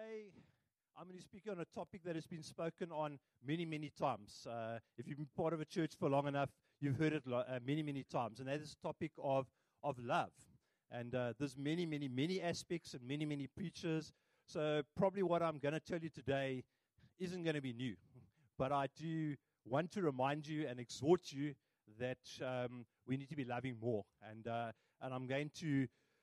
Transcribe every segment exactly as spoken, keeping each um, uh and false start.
Today, I'm going to speak on a topic that has been spoken on many, many times. Uh, if you've been part of a church for long enough, you've heard it lo- uh, many, many times. And that is the topic of, of love. And uh, there's many, many, many aspects and many, many preachers. So probably what I'm going to tell you today isn't going to be new. But I do want to remind you and exhort you that um, we need to be loving more. And, uh, and I'm going to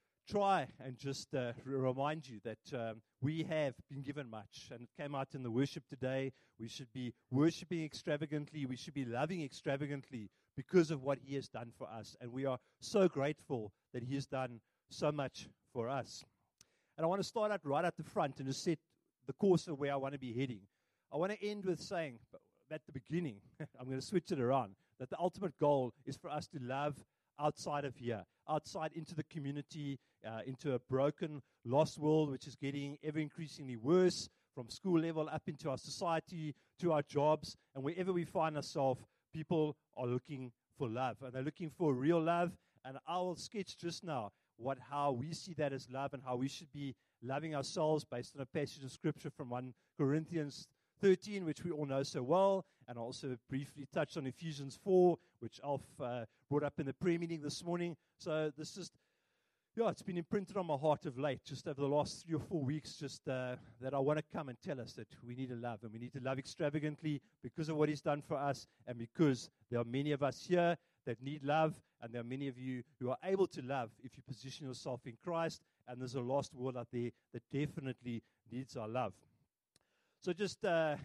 try and just uh, remind you that um, we have been given much, and it came out in the worship today. We should be worshiping extravagantly. We should be loving extravagantly because of what He has done for us, and we are so grateful that He has done so much for us. And I want to start out right at the front and just set the course of where I want to be heading. I want to end with saying at the beginning, I'm going to switch it around, that the ultimate goal is for us to love outside of here, outside into the community, uh, into a broken, lost world, which is getting ever increasingly worse, from school level up into our society, to our jobs, and wherever we find ourselves, people are looking for love, and they're looking for real love, and I will sketch just now what how we see that as love and how we should be loving ourselves based on a passage of Scripture from First Corinthians thirteen, which we all know so well, and also briefly touched on Ephesians four, which Alf uh, brought up in the prayer meeting this morning. So this is, yeah, it's been imprinted on my heart of late, just over the last three or four weeks, just uh, that I want to come and tell us that we need to love, and we need to love extravagantly because of what He's done for us, and because there are many of us here that need love, and there are many of you who are able to love if you position yourself in Christ, and there's a lost world out there that definitely needs our love. So just, uh,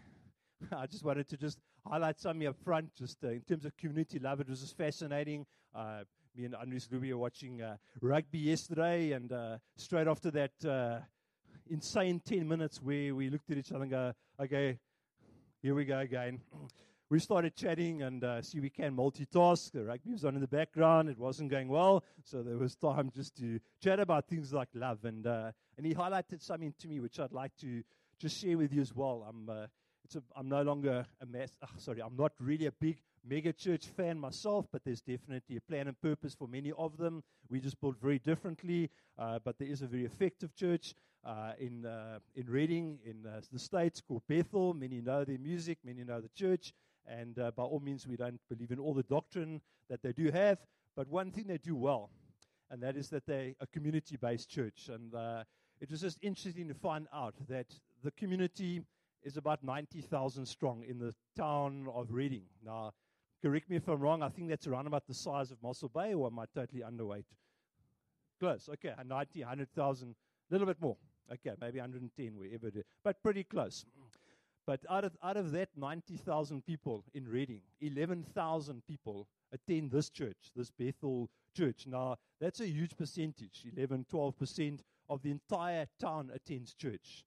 I just wanted to just highlight something up front, just uh, in terms of community love. It was just fascinating. Uh, me and Andres Luby were watching uh, rugby yesterday, and uh, straight after that uh, insane ten minutes where we looked at each other and go, okay, here we go again. We started chatting, and uh, see, we can multitask. The rugby was on in the background. It wasn't going well, so there was time just to chat about things like love. And uh, and he highlighted something to me, which I'd like to just share with you as well. I'm uh, it's a, I'm no longer a mass. Oh, sorry, I'm not really a big mega church fan myself, but there's definitely a plan and purpose for many of them. We just build very differently, uh, but there is a very effective church uh, in uh, in Reading, in uh, the States, called Bethel. Many know their music, many know the church. And uh, by all means, we don't believe in all the doctrine that they do have. But one thing they do well, and that is that they're a community-based church. And uh, it was just interesting to find out that the community is about ninety thousand strong in the town of Reading. Now, correct me if I'm wrong, I think that's around about the size of Mossel Bay, or am I totally underweight? Close, okay, ninety, one hundred thousand, a little bit more. Okay, maybe one hundred ten, wherever it is, but pretty close. But out of out of that ninety thousand people in Reading, eleven thousand people attend this church, this Bethel church. Now, that's a huge percentage. eleven, twelve percent of the entire town attends church.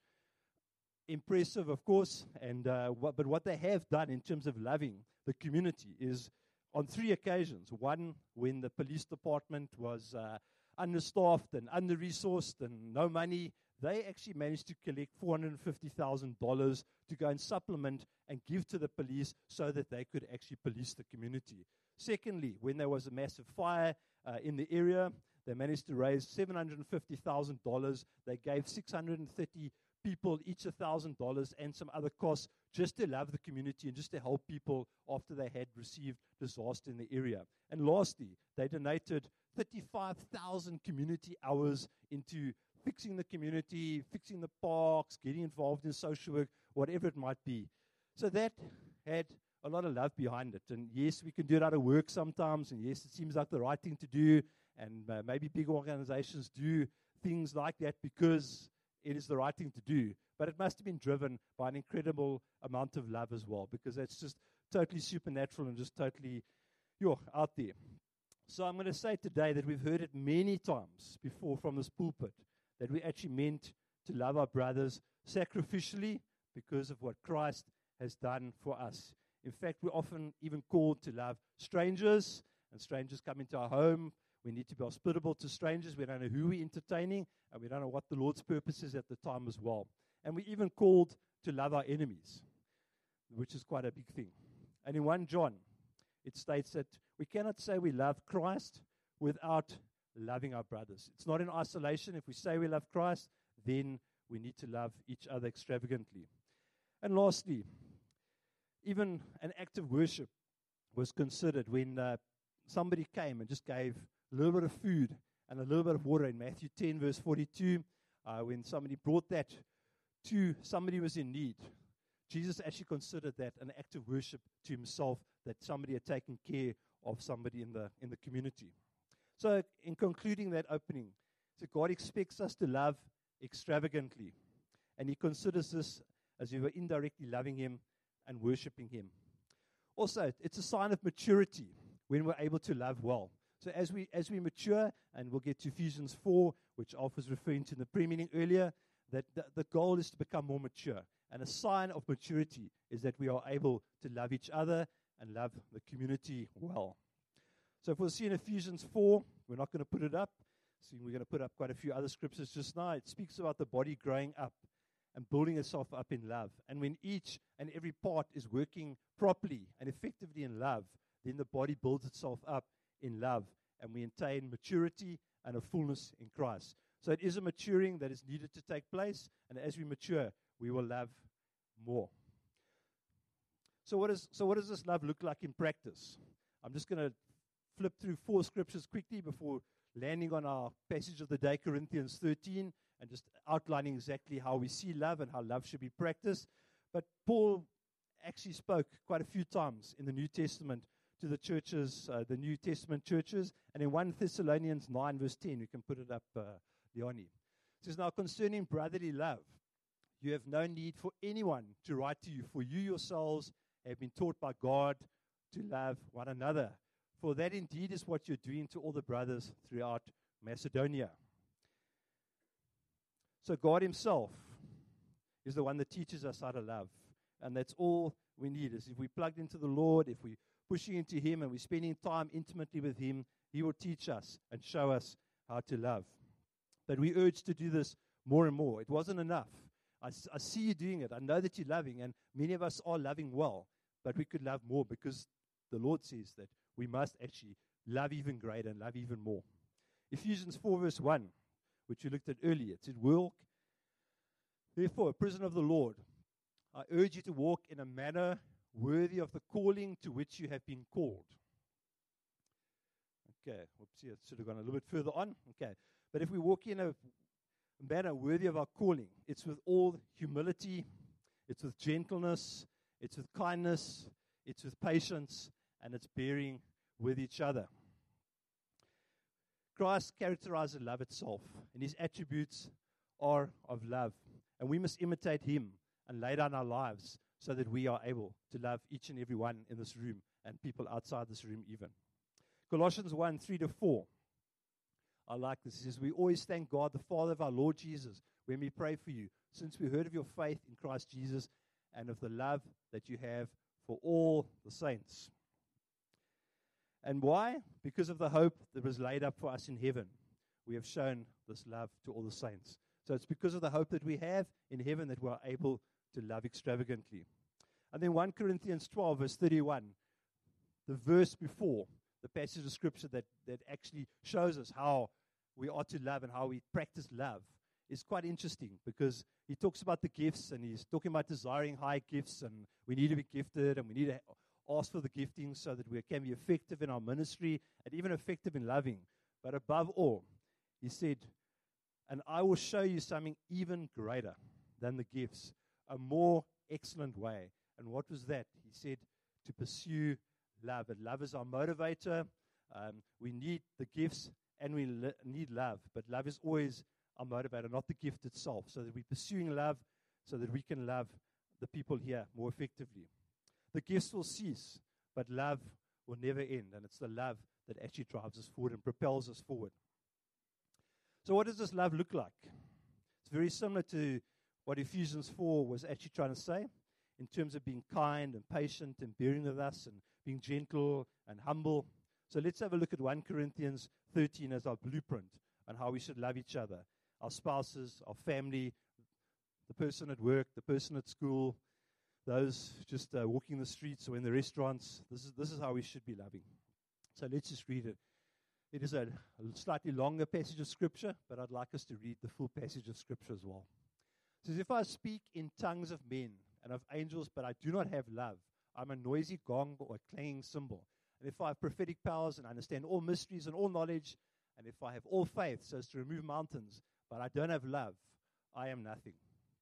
Impressive, of course, and uh, what, but what they have done in terms of loving the community is on three occasions. One, when the police department was uh, understaffed and under-resourced and no money, they actually managed to collect four hundred fifty thousand dollars to go and supplement and give to the police so that they could actually police the community. Secondly, when there was a massive fire uh, in the area, they managed to raise seven hundred fifty thousand dollars. They gave six hundred thirty people each one thousand dollars and some other costs just to love the community and just to help people after they had received disaster in the area. And lastly, they donated thirty-five thousand community hours into fixing the community, fixing the parks, getting involved in social work, whatever it might be. So that had a lot of love behind it. And yes, we can do it out of work sometimes, and yes, it seems like the right thing to do, and uh, maybe big organizations do things like that because it is the right thing to do. But it must have been driven by an incredible amount of love as well, because that's just totally supernatural and just totally, yo, out there. So I'm going to say today that we've heard it many times before from this pulpit, that we actually meant to love our brothers sacrificially because of what Christ has done for us. In fact, we're often even called to love strangers, and strangers come into our home. We need to be hospitable to strangers. We don't know who we're entertaining, and we don't know what the Lord's purpose is at the time as well. And we're even called to love our enemies, which is quite a big thing. And in First John, it states that we cannot say we love Christ without loving our brothers. It's not in isolation. If we say we love Christ, then we need to love each other extravagantly. And lastly, even an act of worship was considered when uh, somebody came and just gave a little bit of food and a little bit of water in Matthew ten, verse forty-two, uh, when somebody brought that to somebody who was in need. Jesus actually considered that an act of worship to himself, that somebody had taken care of somebody in the in the community. So in concluding that opening, so God expects us to love extravagantly, and he considers this as we were indirectly loving him and worshiping him. Also, it's a sign of maturity when we're able to love well. So as we as we mature, and we'll get to Ephesians four, which Alf was referring to in the pre-meeting earlier, that the, the goal is to become more mature. And a sign of maturity is that we are able to love each other and love the community well. So if we'll see in Ephesians four, we're not going to put it up. So we're going to put up quite a few other scriptures just now. It speaks about the body growing up and building itself up in love. And when each and every part is working properly and effectively in love, then the body builds itself up in love, and we attain maturity and a fullness in Christ. So it is a maturing that is needed to take place, and as we mature, we will love more. So what is so what does this love look like in practice? I'm just going to flip through four scriptures quickly before landing on our passage of the day, Corinthians thirteen, and just outlining exactly how we see love and how love should be practiced. But Paul actually spoke quite a few times in the New Testament to the churches, uh, the New Testament churches, and in First Thessalonians nine, verse ten, we can put it up, uh, Leonie. It says, now concerning brotherly love, you have no need for anyone to write to you, for you yourselves have been taught by God to love one another. For that indeed is what you're doing to all the brothers throughout Macedonia. So God himself is the one that teaches us how to love. And that's all we need, is if we plugged into the Lord, if we're pushing into him and we're spending time intimately with him, he will teach us and show us how to love. But we urge to do this more and more. It wasn't enough. I, I see you doing it. I know that you're loving, and many of us are loving well, but we could love more, because the Lord says that we must actually love even greater and love even more. Ephesians four, verse one, which we looked at earlier, it said, walk, therefore, a prisoner of the Lord, I urge you to walk in a manner worthy of the calling to which you have been called. Okay, whoopsie, it should have gone a little bit further on. Okay, but if we walk in a manner worthy of our calling, it's with all humility, it's with gentleness, it's with kindness, it's with patience, and it's bearing with each other. Christ characterizes love itself, and his attributes are of love. And we must imitate him and lay down our lives so that we are able to love each and every one in this room and people outside this room even. Colossians one, three to four. I like this. It says, we always thank God, the Father of our Lord Jesus, when we pray for you, since we heard of your faith in Christ Jesus and of the love that you have for all the saints. And why? Because of the hope that was laid up for us in heaven. We have shown this love to all the saints. So it's because of the hope that we have in heaven that we are able to love extravagantly. And then First Corinthians twelve, verse thirty-one, the verse before, the passage of Scripture that, that actually shows us how we are to love and how we practice love, is quite interesting, because he talks about the gifts, and he's talking about desiring high gifts, and we need to be gifted, and we need to ask for the gifting so that we can be effective in our ministry and even effective in loving. But above all, he said, and I will show you something even greater than the gifts, a more excellent way. And what was that? He said to pursue love. And love is our motivator. Um, we need the gifts and we li- need love. But love is always our motivator, not the gift itself. So that we're pursuing love so that we can love the people here more effectively. The gifts will cease, but love will never end. And it's the love that actually drives us forward and propels us forward. So what does this love look like? It's very similar to what Ephesians four was actually trying to say, in terms of being kind and patient and bearing with us and being gentle and humble. So let's have a look at First Corinthians thirteen as our blueprint on how we should love each other, our spouses, our family, the person at work, the person at school, those just uh, walking the streets or in the restaurants. This is this is how we should be loving. So let's just read it. It is a, a slightly longer passage of Scripture, but I'd like us to read the full passage of Scripture as well. It says, if I speak in tongues of men and of angels, but I do not have love, I'm a noisy gong or a clanging cymbal. And if I have prophetic powers and understand all mysteries and all knowledge, and if I have all faith so as to remove mountains, but I don't have love, I am nothing.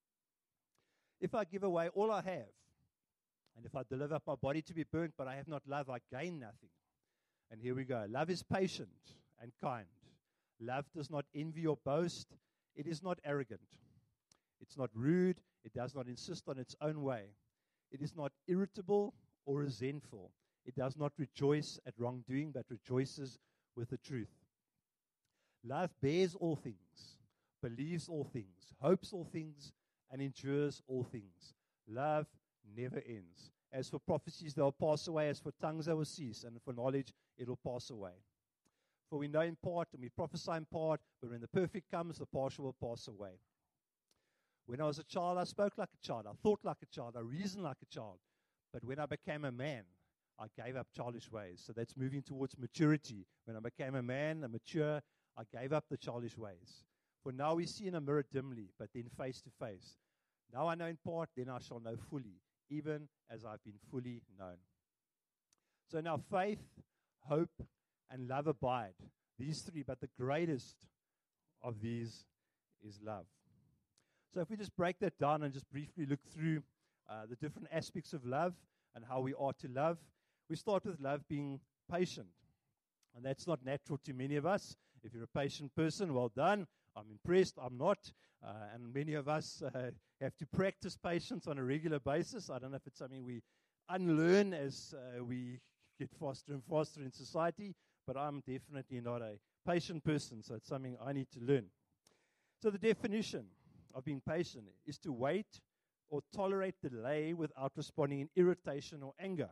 If I give away all I have, and if I deliver up my body to be burnt, but I have not love, I gain nothing. And here we go. Love is patient and kind. Love does not envy or boast. It is not arrogant. It's not rude. It does not insist on its own way. It is not irritable or resentful. It does not rejoice at wrongdoing, but rejoices with the truth. Love bears all things, believes all things, hopes all things, and endures all things. Love never ends. As for prophecies, they'll pass away. As for tongues, they will cease. And for knowledge, it'll pass away. For we know in part, and we prophesy in part, but when the perfect comes, the partial will pass away. When I was a child, I spoke like a child. I thought like a child. I reasoned like a child. But when I became a man, I gave up childish ways. So that's moving towards maturity. When I became a man, a mature, I gave up the childish ways. For now we see in a mirror dimly, but then face to face. Now I know in part, then I shall know fully, even as I've been fully known. So now faith, hope, and love abide. These three, but the greatest of these is love. So if we just break that down and just briefly look through uh, the different aspects of love and how we are to love, we start with love being patient. And that's not natural to many of us. If you're a patient person, well done. I'm impressed. I'm not. Uh, and many of us uh, have to practice patience on a regular basis. I don't know if it's something we unlearn as uh, we get faster and faster in society, but I'm definitely not a patient person, so it's something I need to learn. So the definition of being patient is to wait or tolerate delay without responding in irritation or anger.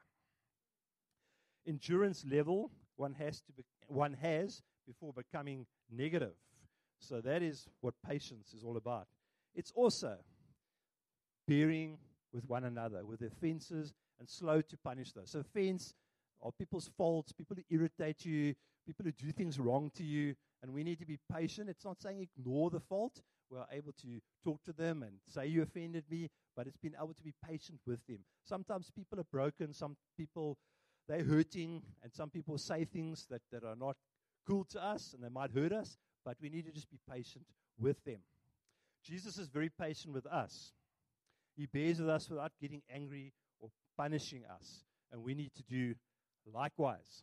Endurance level one has to be, one has before becoming negative. So that is what patience is all about. It's also bearing with one another, with offenses, and slow to punish those. So offense are people's faults, people who irritate you, people who do things wrong to you, and we need to be patient. It's not saying ignore the fault. We're able to talk to them and say you offended me, but it's been able to be patient with them. Sometimes people are broken, some people, they're hurting, and some people say things that, that are not cool to us, and they might hurt us, but we need to just be patient with them. Jesus is very patient with us. He bears with us without getting angry or punishing us, and we need to do likewise.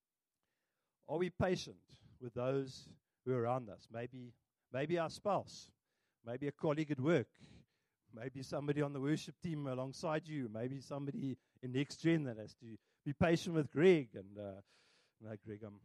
Are we patient with those who are around us? Maybe, maybe our spouse, maybe a colleague at work, maybe somebody on the worship team alongside you, maybe somebody in Next Gen that has to be patient with Greg. And uh, no, Greg, I'm.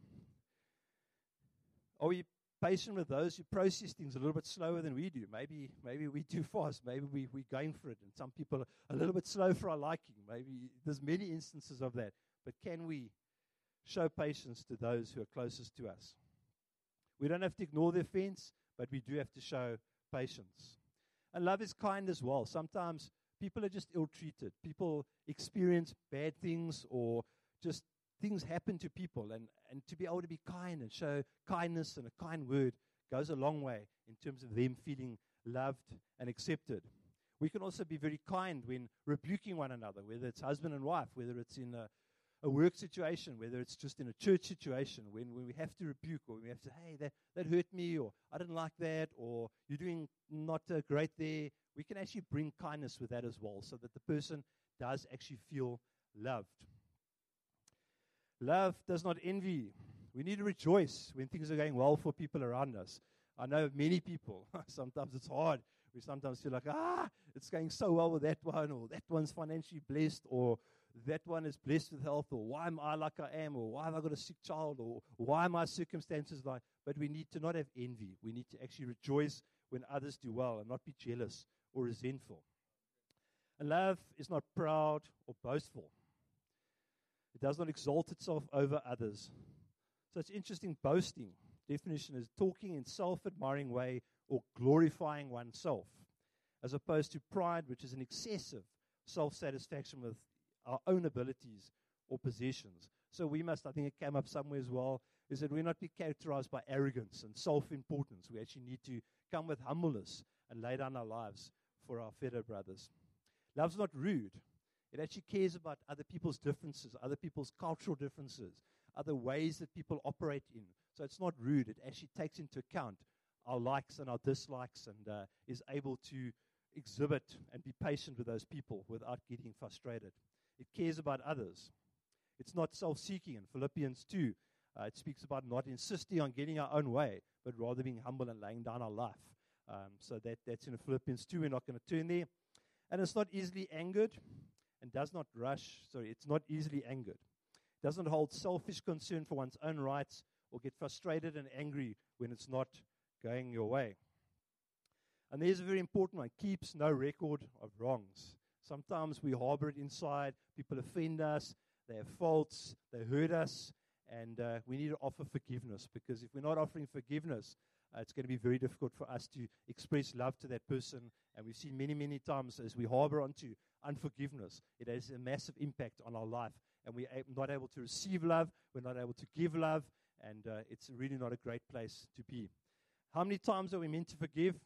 Are we patient with those who process things a little bit slower than we do? Maybe, maybe we too fast. Maybe we we're going for it, and some people are a little bit slow for our liking. Maybe there's many instances of that. But can we show patience to those who are closest to us? We don't have to ignore the offense, but we do have to show patience. And love is kind as well. Sometimes people are just ill-treated. People experience bad things, or just things happen to people. And, and to be able to be kind and show kindness and a kind word goes a long way in terms of them feeling loved and accepted. We can also be very kind when rebuking one another, whether it's husband and wife, whether it's in a a work situation, whether it's just in a church situation, when, when we have to rebuke, or we have to, hey, that, that hurt me, or I didn't like that, or you're doing not uh, great there, we can actually bring kindness with that as well, so that the person does actually feel loved. Love does not envy. We need to rejoice when things are going well for people around us. I know many people, sometimes it's hard. We sometimes feel like, ah, it's going so well with that one, or that one's financially blessed, or that one is blessed with health, or why am I like I am, or why have I got a sick child, or why are my circumstances like. But we need to not have envy. We need to actually rejoice when others do well and not be jealous or resentful. And love is not proud or boastful. It does not exalt itself over others. So it's interesting, boasting. Definition is talking in self-admiring way or glorifying oneself, as opposed to pride, which is an excessive self-satisfaction with our own abilities or possessions. So we must, I think it came up somewhere as well, is that we not be characterized by arrogance and self-importance. We actually need to come with humbleness and lay down our lives for our fellow brothers. Love's not rude. It actually cares about other people's differences, other people's cultural differences, other ways that people operate in. So it's not rude. It actually takes into account our likes and our dislikes and uh, is able to exhibit and be patient with those people without getting frustrated. It cares about others. It's not self-seeking. In Philippians two, uh, it speaks about not insisting on getting our own way, but rather being humble and laying down our life. Um, so that, that's in Philippians two. We're not going to turn there. And it's not easily angered and does not rush. Sorry, it's not easily angered. It doesn't hold selfish concern for one's own rights or get frustrated and angry when it's not going your way. And there's a very important one. Keeps no record of wrongs. Sometimes we harbor it inside. People offend us. They have faults. They hurt us. And uh, we need to offer forgiveness, because if we're not offering forgiveness, uh, it's going to be very difficult for us to express love to that person. And we've seen many, many times as we harbor onto unforgiveness, it has a massive impact on our life. And we're a- not able to receive love. We're not able to give love. And uh, it's really not a great place to be. How many times are we meant to forgive?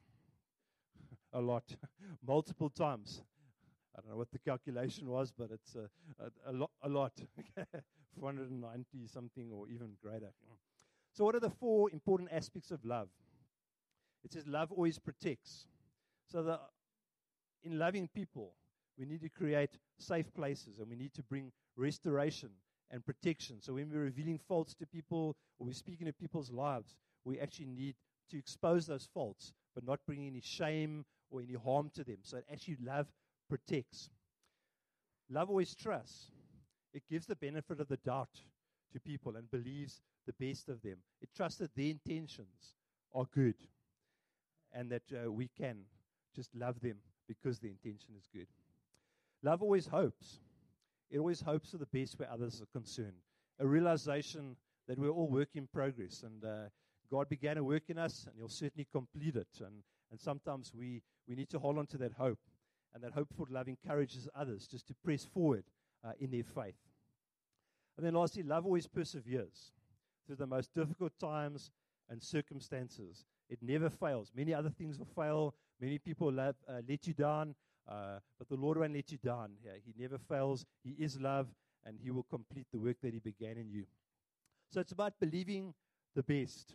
A lot. Multiple times. I don't know what the calculation was, but it's a, a, a, lo- a lot. four hundred ninety something or even greater. So what are the four important aspects of love? It says love always protects. So the, in loving people, we need to create safe places, and we need to bring restoration and protection. So when we're revealing faults to people or we're speaking to people's lives, we actually need to expose those faults, but not bring any shame or any harm to them. So actually love protects. Love always trusts. It gives the benefit of the doubt to people and believes the best of them. It trusts that their intentions are good and that uh, we can just love them because the intention is good. Love always hopes. It always hopes for the best where others are concerned. A realization that we're all work in progress, and uh, God began a work in us, and He'll certainly complete it. And, and sometimes we, we need to hold on to that hope. And that hopeful love encourages others just to press forward uh, in their faith. And then lastly, love always perseveres through the most difficult times and circumstances. It never fails. Many other things will fail. Many people love, uh, let you down, uh, but the Lord won't let you down. Yeah, He never fails. He is love, and He will complete the work that He began in you. So it's about believing the best.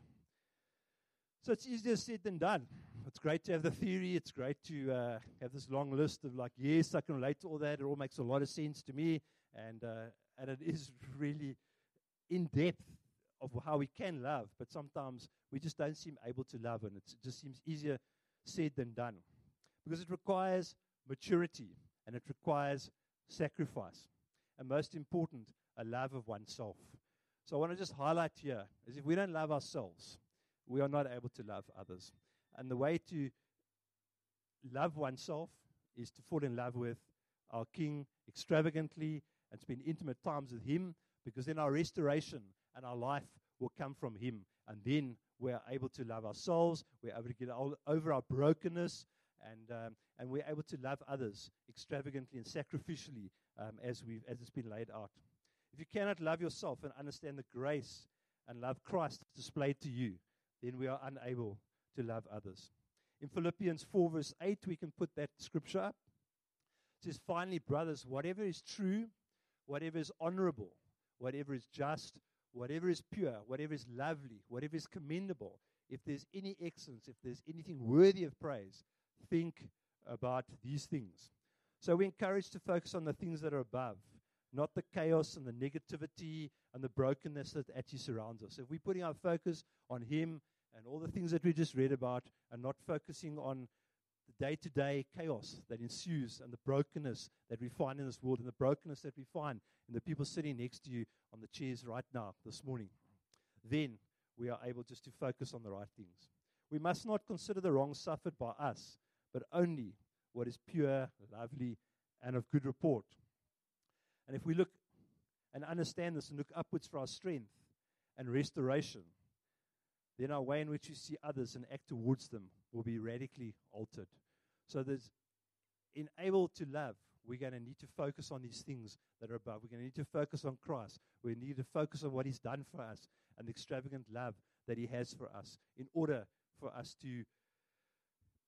So it's easier said than done. It's great to have the theory. It's great to uh, have this long list of like, yes, I can relate to all that. It all makes a lot of sense to me. And uh, and it is really in depth of how we can love. But sometimes we just don't seem able to love. And it's, it just seems easier said than done. Because it requires maturity. And it requires sacrifice. And most important, a love of oneself. So I want to just highlight here is if we don't love ourselves, we are not able to love others. And the way to love oneself is to fall in love with our King extravagantly and spend intimate times with Him, because then our restoration and our life will come from Him. And then we are able to love ourselves. We're able to get all, over our brokenness, and um, and we're able to love others extravagantly and sacrificially um, as we as it's been laid out. If you cannot love yourself and understand the grace and love Christ displayed to you, then we are unable to love others. In Philippians four verse eight, we can put that scripture up. It says, finally, brothers, whatever is true, whatever is honorable, whatever is just, whatever is pure, whatever is lovely, whatever is commendable, if there's any excellence, if there's anything worthy of praise, think about these things. So we're encouraged to focus on the things that are above, not the chaos and the negativity and the brokenness that actually surrounds us. If we're putting our focus on Him and all the things that we just read about, and not focusing on the day-to-day chaos that ensues and the brokenness that we find in this world and the brokenness that we find in the people sitting next to you on the chairs right now this morning, then we are able just to focus on the right things. We must not consider the wrong suffered by us, but only what is pure, lovely, and of good report. And if we look and understand this and look upwards for our strength and restoration, then our way in which we see others and act towards them will be radically altered. So there's, in able to love, we're going to need to focus on these things that are above. We're going to need to focus on Christ. We need to focus on what He's done for us and the extravagant love that He has for us in order for us to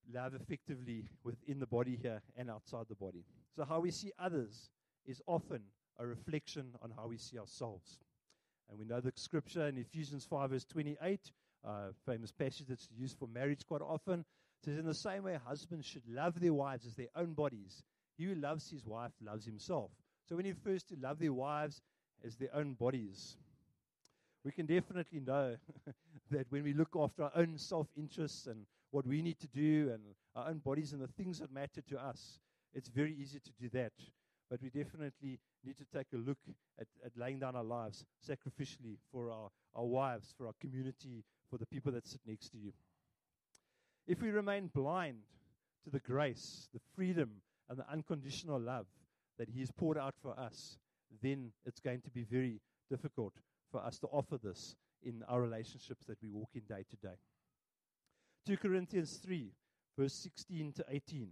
love effectively within the body here and outside the body. So how we see others is often a reflection on how we see ourselves. And we know the scripture in Ephesians five verse twenty-eight, uh, famous passage that's used for marriage quite often. It says, in the same way, husbands should love their wives as their own bodies. He who loves his wife loves himself. So we need first to love their wives as their own bodies. We can definitely know that when we look after our own self-interests and what we need to do and our own bodies and the things that matter to us, it's very easy to do that. But we definitely need to take a look at, at laying down our lives sacrificially for our, our wives, for our community, for the people that sit next to you. If we remain blind to the grace, the freedom, and the unconditional love that He has poured out for us, then it's going to be very difficult for us to offer this in our relationships that we walk in day to day. Second Corinthians three, verse sixteen to eighteen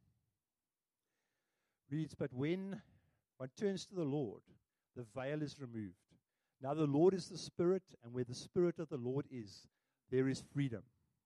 reads, but when one turns to the Lord, the veil is removed. Now the Lord is the Spirit, and where the Spirit of the Lord is, there is freedom.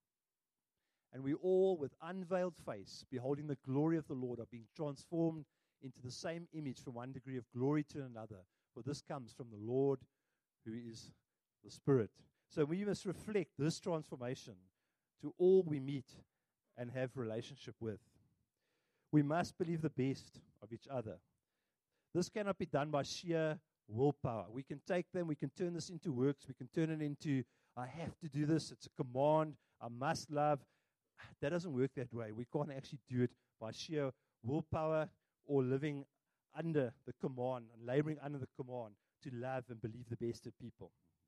And we all, with unveiled face, beholding the glory of the Lord, are being transformed into the same image from one degree of glory to another. For this comes from the Lord, who is the Spirit. So we must reflect this transformation to all we meet and have relationship with. We must believe the best of each other. This cannot be done by sheer willpower. We can take them, we can turn this into works, we can turn it into, I have to do this, it's a command, I must love. That doesn't work that way. We can't actually do it by sheer willpower or living under the command and laboring under the command to love and believe the best of people.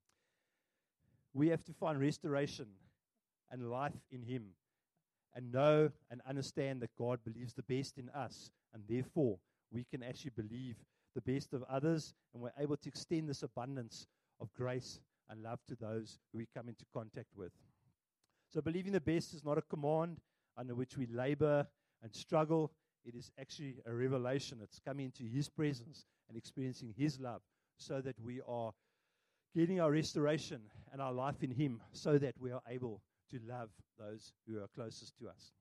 We have to find restoration and life in Him and know and understand that God believes the best in us, and therefore we can actually believe the best of others, and we're able to extend this abundance of grace and love to those who we come into contact with. So believing the best is not a command under which we labor and struggle. It is actually a revelation. It's coming into His presence and experiencing His love so that we are getting our restoration and our life in Him so that we are able to love those who are closest to us.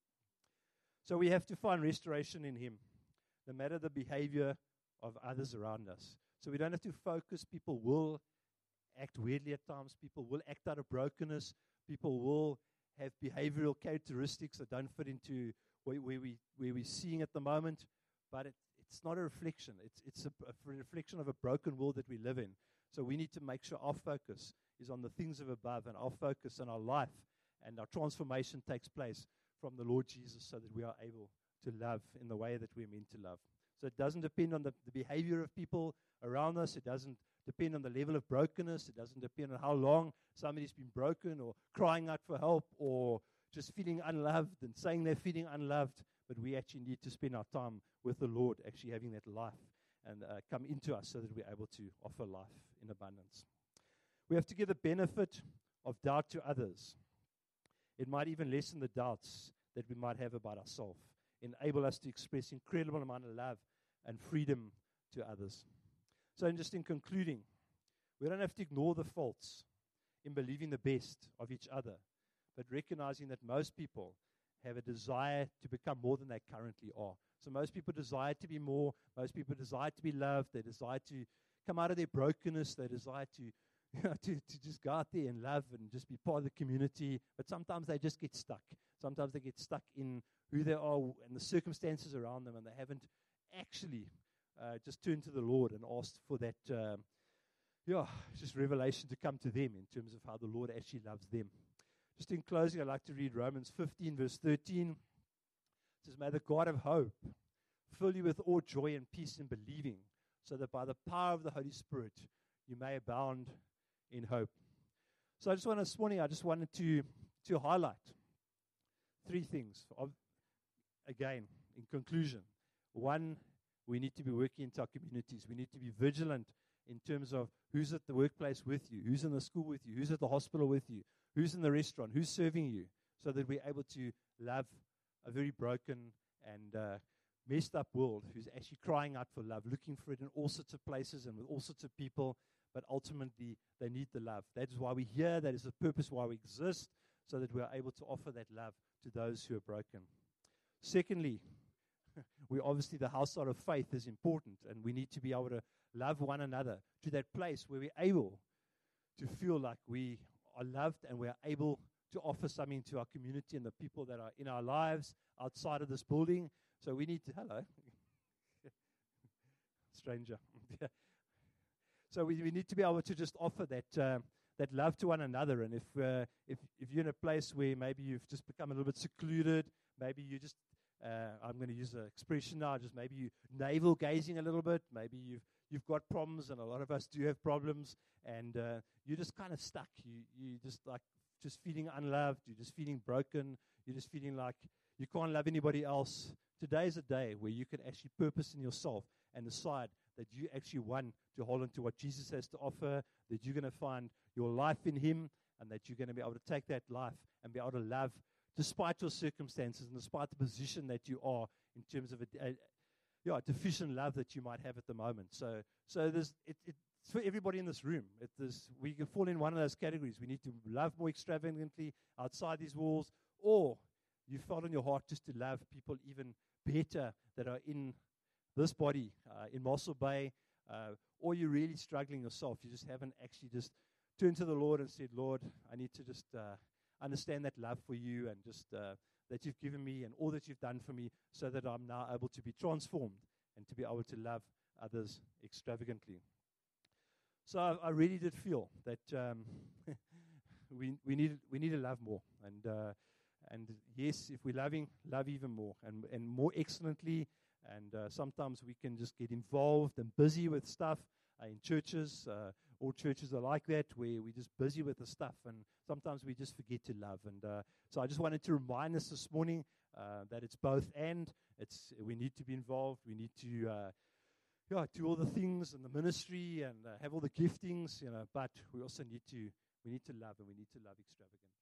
So we have to find restoration in Him, no matter the behavior of others around us. So we don't have to focus. People will act weirdly at times. People will act out of brokenness. People will have behavioral characteristics that don't fit into where, where, we, where we're seeing at the moment. But it, it's not a reflection. It's, it's a, a reflection of a broken world that we live in. So we need to make sure our focus is on the things of above, and our focus on our life and our transformation takes place from the Lord Jesus so that we are able to love in the way that we're meant to love. So it doesn't depend on the, the behavior of people around us. It doesn't depend on the level of brokenness. It doesn't depend on how long somebody's been broken or crying out for help or just feeling unloved and saying they're feeling unloved. But we actually need to spend our time with the Lord, actually having that life and uh, come into us so that we're able to offer life in abundance. We have to give the benefit of doubt to others. It might even lessen the doubts that we might have about ourselves, enable us to express incredible amount of love and freedom to others. So in just in concluding, we don't have to ignore the faults in believing the best of each other, but recognizing that most people have a desire to become more than they currently are. So most people desire to be more. Most people desire to be loved. They desire to come out of their brokenness. They desire to, you know, to, to just go out there and love and just be part of the community. But sometimes they just get stuck. Sometimes they get stuck in who they are and the circumstances around them, and they haven't actually uh, just turned to the Lord and asked for that, um, yeah, just revelation to come to them in terms of how the Lord actually loves them. Just in closing, I'd like to read Romans fifteen, verse thirteen. It says, may the God of hope fill you with all joy and peace in believing, so that by the power of the Holy Spirit you may abound in hope. So I just want to, this morning, I just wanted to, to highlight three things. Of, again, in conclusion, one, we need to be working into our communities. We need to be vigilant in terms of who's at the workplace with you, who's in the school with you, who's at the hospital with you, who's in the restaurant, who's serving you, so that we're able to love a very broken and uh, messed up world who's actually crying out for love, looking for it in all sorts of places and with all sorts of people, but ultimately they need the love. That is why we're here. That is the purpose why we exist, so that we are able to offer that love to those who are broken. Secondly, we obviously, the household of faith is important, and we need to be able to love one another to that place where we're able to feel like we are loved and we are able to offer something to our community and the people that are in our lives outside of this building. So we need to, hello, stranger. So we, we need to be able to just offer that uh, that love to one another. And if uh, if if you're in a place where maybe you've just become a little bit secluded, maybe you just uh, I'm going to use an expression now, just maybe you navel gazing a little bit. Maybe you've you've got problems, and a lot of us do have problems, and uh, you're just kind of stuck. You you just like just feeling unloved. You're just feeling broken. You're just feeling like you can't love anybody else. Today is a day where you can actually purpose in yourself and decide that you actually want to hold on to what Jesus has to offer, that you're going to find your life in Him, and that you're going to be able to take that life and be able to love despite your circumstances and despite the position that you are in terms of a, a yeah, deficient love that you might have at the moment. So so there's it, it's for everybody in this room. It is, we can fall in one of those categories. We need to love more extravagantly outside these walls, or you felt in your heart just to love people even better that are in this body, uh, in Mossel Bay, uh, or you're really struggling yourself. You just haven't actually just turned to the Lord and said, Lord, I need to just uh, understand that love for you and just uh, that you've given me and all that you've done for me, so that I'm now able to be transformed and to be able to love others extravagantly. So I, I really did feel that um, we we need we need to love more, and uh, and yes, if we're loving, love even more and and more excellently. And uh, sometimes we can just get involved and busy with stuff uh, in churches. Uh, all churches are like that, where we're just busy with the stuff, and sometimes we just forget to love. And uh, so I just wanted to remind us this morning uh, that it's both and. It's we need to be involved. We need to uh, yeah do all the things in the ministry and uh, have all the giftings, you know. But we also need to we need to love, and we need to love extravagantly.